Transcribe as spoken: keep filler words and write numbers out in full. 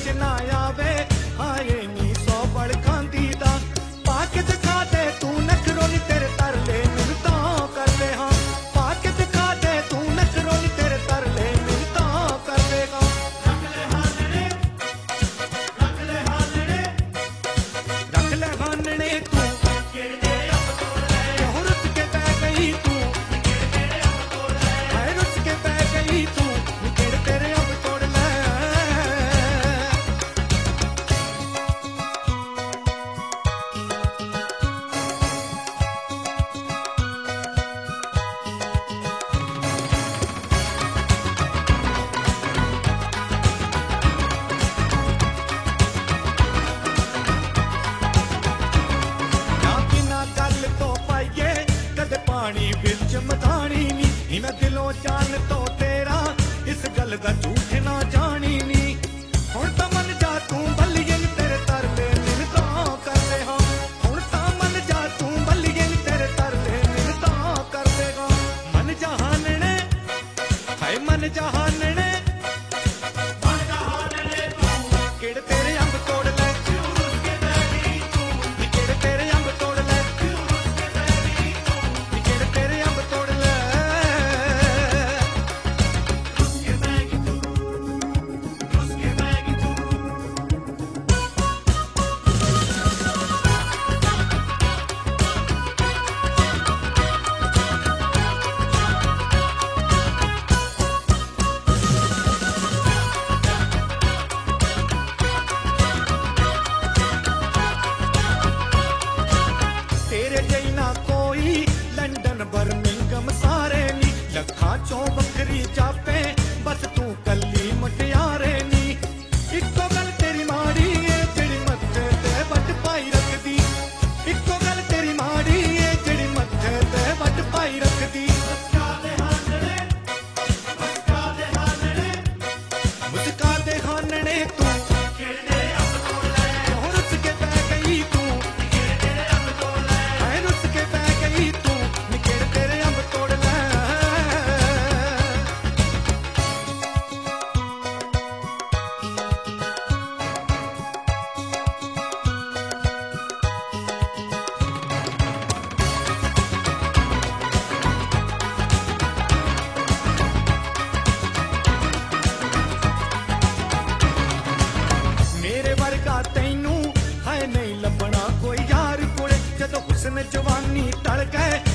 ना आवे हाए नी सौ बड़ खांदी दा पाके दिखा दे तू नखरो नी तेरे तरले मिलता करदे हां पाके दिखा दे तू नखरो नी तेरे तरले मिलता कर देगा रख ले हानने रख ले हानने रख ले हानने तू केड़े तेरे अब तोड़ ले हो रुस के पै गई तू केड़े तेरे अब तोड़ ले हाय रुस के पै गई तू केड़े तेरे अब तोड़ ले पानी बिच मदानी नी नी मैं दिलों जान तो तेरा इस गल दा झूठ ना जानी नी हुण तां मन जा तू बल्लिए नी तेरे तरले मिलता करदे हां हुण तां मन जा तू बल्लिए नी तेरे तरले मिलता कर देगा मन जहानने हाय मन जहानने मन जहानने तू केड़े तेरे अंब तोड़ ले रुस के बह गई तू केड़े तेरे अंब तोड़ ले तेरे जई ना कोई लंदन बर्मिंगम सारे नी लखा चों बकरी चापे बस तू कली मुटियारे नी इको गल तेरी माड़ी ए जेड़ी मत्थे ते वट पाई रखदी इको गल तेरी माड़ी ए जेड़ी मत्थे ते वट पाई रखदी मुस्का दे हानने मुस्का दे हानने मुस्का दे हानने तू केड़े अब तोड़ ले हो रुस के पै गई तू तू निकेड़ तेरे अंब तोड़ ले मेरे वर्गा तैनू है नहीं लभना कोई यार कुड़े जदों हुस्न जवानी टल गए